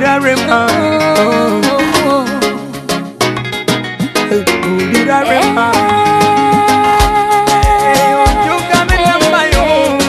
Mpulira rema Mpulira rema Ojugame namba yo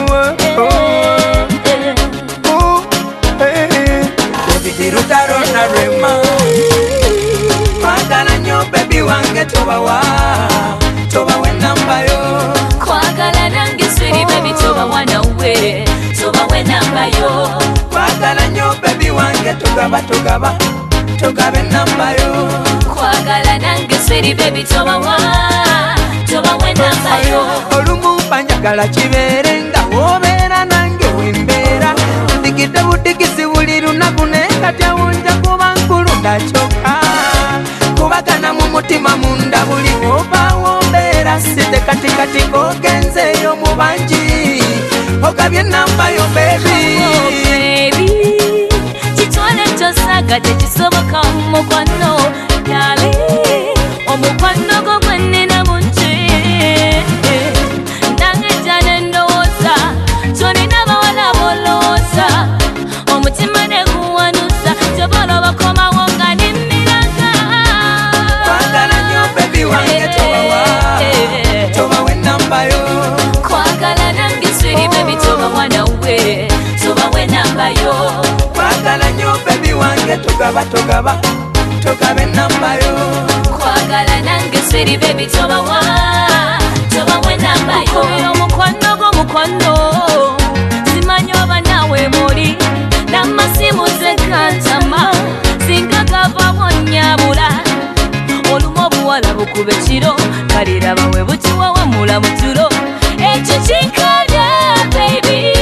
Baby rutarona rema Kwagala nyo baby wange tobawa Tobawe namba yo Kwagala nange sweetie baby tobawa nawe Tobawe namba yo Kwagala nyo baby wange togabe namba yo Kwagala nange sweetie baby tobawe namba yo Olumu panjagala kibeere nga wobeera nange wembeera Ndigidde budigisi buli lunaku naye kati awunja kuba nkulu ndakyoka Kubagana mu mutima munda buli wobaawo mbeera site katikati kogenzeeyo mu bangi Ogabye namba yo baby Kitwale tosaga tekisoboka mukwano Dali omukwano gwo gwenina mungi Nange jane ndowooza tolina bawala bolowooza Omutima ne guwanuza tobola bakomawo nga nimmiraga Kwagala nnyo baby wange tobawe namba yo Kwagala nange sweetie baby tobawa nawe Tobawe namba yo Kwagala nnyo baby wange togabe namba yo Kwagala nange sweetie baby tobawe namba yo Omukwano gw'omukwano simanyi oba nawe muli N'amasimu ze gantama singa gavaawo nnyabula Olumu obuwala bukuba ekiro kalira bawe bukiwawa mula mu tulo Ekyo kinkanya baby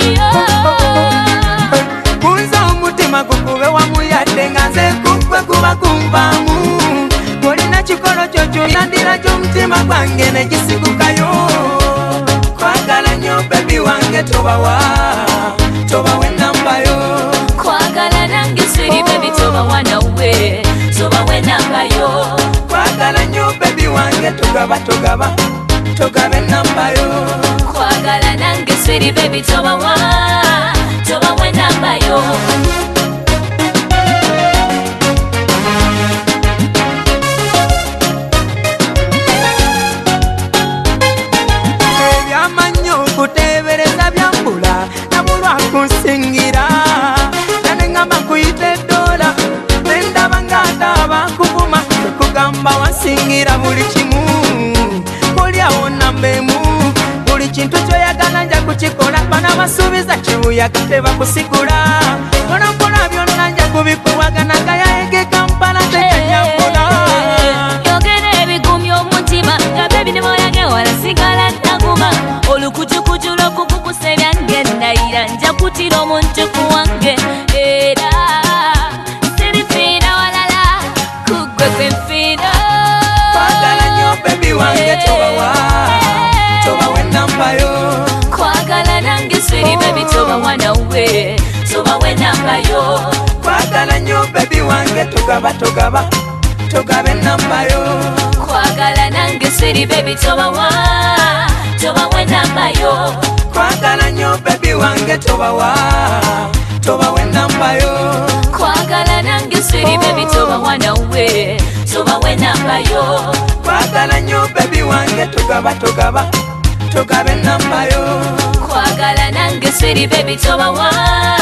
Kunza omutima gukube wamu yadde nga nze kugwe kuba kunvaamu Olina kikolo kyo kyonandira ky'omutima gwange ne gisigukayo Kwagala nnyo baby wange tobawe namba yo Kwagala nange sweetie baby tobawa nawe Tobawe namba yo Kwagala nnyo baby wange togabe namba yo Kwagala nange sweetie baby tobawe namba yo Ebyamanyi okuteebereza byambula nabulwa kunsingira Nanengamba nkuyita eddoola nendaba ng'ataaba nkuvuma Tekugamba wansingira buli kimu Olyawo namba emu Buli kintu kyoyagala nja kukikola Bana basuubiza kibuyaga tebakusigula Mpola byonna nja kubikuwagana Gayaege Kampala tekanyambula Yogera ebigumya omutima nga bebi ne moyage walasigala naguma Olukujukuju lw'okukukusa ebyange ndayira nja kutira omuntu wange Era sirifiira walala kugwe kwenfiira Kwagala nnyo baby wange tobawe namba yo Kwagala nange sweetie baby tobawa nawe Tobawe namba yo Kwagala nnyo baby wange togabe namba yo Kwagala nange sweetie baby tobawe namba yo Kwagala nnyo baby wange tobawe namba yo Kwagala nange sweetie baby tobawa nawe Tobawe namba yo Kwagala nnyo baby wange togabe namba yo Kwagala nange sweetie baby tobawa